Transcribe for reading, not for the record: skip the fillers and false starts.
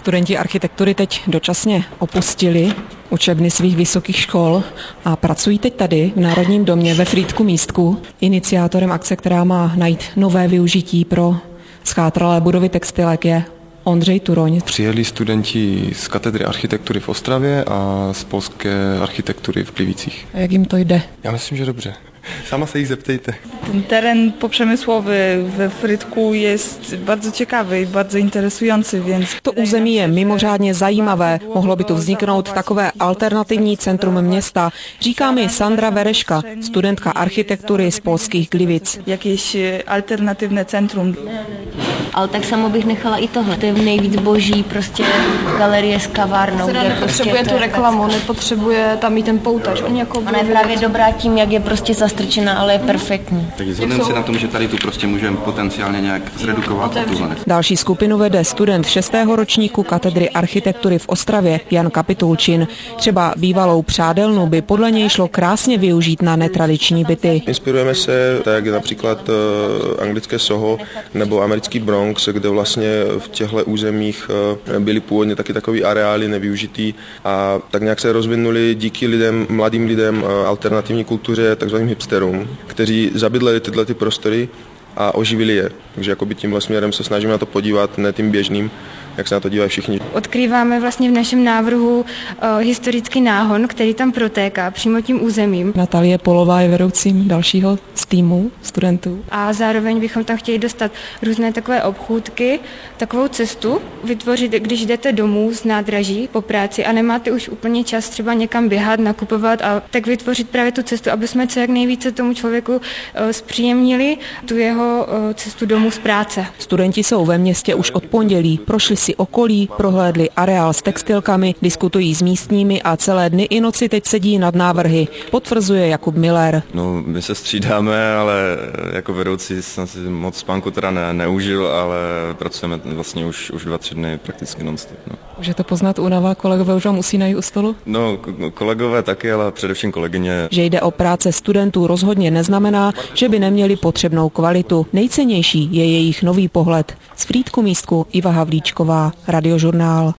Studenti architektury teď dočasně opustili učebny svých vysokých škol a pracují teď tady v Národním domě ve Frýdku-Místku. Iniciátorem akce, která má najít nové využití pro schátralé budovy textilek, je Ondřej Turoň. Přijeli studenti z katedry architektury v Ostravě a z polské architektury v Gliwicích. A jak jim to jde? Já myslím, že dobře. Sama se jich zeptejte. Ten teren poprzemysłowy we Frýdku jest bardzo ciekawy i bardzo interesujący, więc... To území je mimořádně zajímavé. Mohlo by tu vzniknout takové alternativní centrum města, říká mi Sandra Vereška, studentka architektury z polských Gliwic. Jakieś alternatywne centrum. Ale tak samo bych nechala i tohle. To je nejvíc boží, prostě galerie s kavárnou. Která nepotřebuje tu reklamu, nepotřebuje tam mít ten poutač. Ona je právě dobrá tím, jak je prostě zastrčená, ale je perfektní. Takže shodneme se na tom, že tady tu prostě můžeme potenciálně nějak zredukovat. Další skupinu vede student 6. ročníku katedry architektury v Ostravě Jan Kapitulčin. Třeba bývalou přádelnu by podle něj šlo krásně využít na netradiční byty. Inspirujeme se tak například anglické Soho nebo americký Bronx, kde vlastně v těchto územích byly původně taky takový areály nevyužitý a tak nějak se rozvinuli díky mladým lidem, alternativní kultuře, takzvaným hipsterům, kteří zabydleli tyhle prostory a oživili je. Takže jakoby tímhle směrem se snažíme na to podívat, ne tím běžným, jak se na to dívají všichni. Odkrýváme vlastně v našem návrhu historický náhon, který tam protéká přímo tím územím. Natalie Polová je vedoucím dalšího z týmu studentů. A zároveň bychom tam chtěli dostat různé takové obchůdky, takovou cestu vytvořit, když jdete domů z nádraží po práci a nemáte už úplně čas třeba někam běhat, nakupovat a tak vytvořit právě tu cestu, aby jsme co jak nejvíce tomu člověku zpříjemnili tu jeho cestu domů z práce. Studenti jsou ve městě už od pondělí, prošli si okolí, prohlédli areál s textilkami, diskutují s místními a celé dny i noci teď sedí nad návrhy, potvrzuje Jakub Miller. No, my se střídáme, ale jako vedoucí jsem si moc spánku teda neužil, ale pracujeme vlastně už 2-3 dny prakticky non-stop. No. Může to poznat únava, kolegové už vám usínají u stolu? No, kolegové taky, ale především kolegyně. Že jde o práce studentů rozhodně neznamená, že by neměli potřebnou kvalitu. Nejcennější je jejich nový pohled. Z Frýdku-Místku Iva Havlíčková, Radiožurnál.